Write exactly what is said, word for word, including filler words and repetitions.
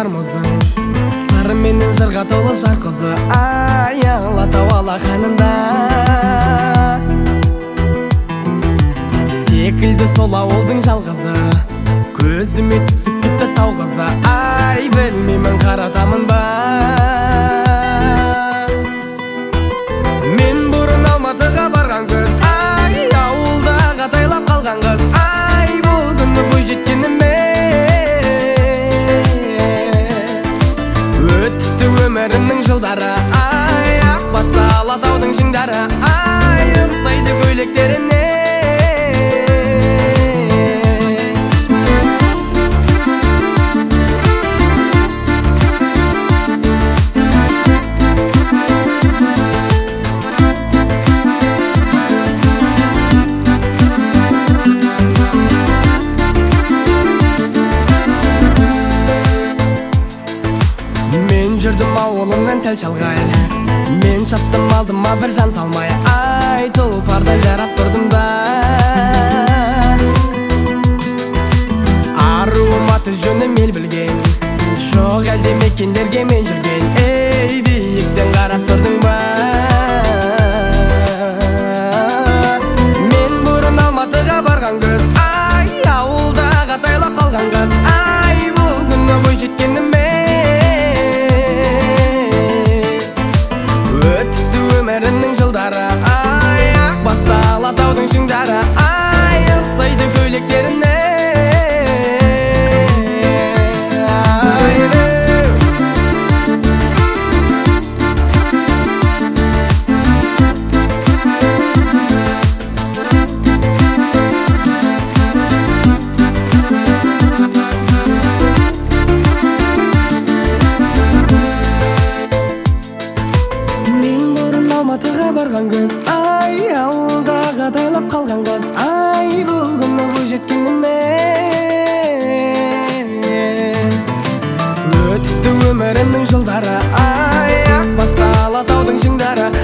армузың, сары менен жырға толы жар кызы, ай Алатау алақанында. Секілді сол ауылдың жалғызы, көзіме түсіп кетті тау қызы, ай білмеймін қаратамын ба. Мен бұрын Алматыға барған көз, ай ауылда қатайлап қалған қыз, ай бұл күні бой жеткеніме. Өтті өмірімнің жылдары, ай ақ басты Алатаудың шыңдары, ай ұқсайды көйлектеріне. Мен жүрдім ауылымнан сәл шалғай, мен шаттым алдыма бір жан салмай, ай тұлпардай жарап тұрдым да. Аруым аты жөнім ел білген, жоқ әлде мекендерге мен жүрген, ей биіктен қарап тұрдың ба. Мен бұрын Алматыға барған көз, ай ауылда қатайлап қалған қыз, ай бұл күні бой жеткеніме. Өмірімнің жылдары, ай ақ басты Алатаудың шыңдары, ай ұқсайды көйлектеріне. Алматыға барған қыз, ай ауылда қатайлап қалған қыз, ай бұл күні бой жеткеніме. Өтті өмірімнің жылдары, ай ақ басты Алатаудың шыңдары,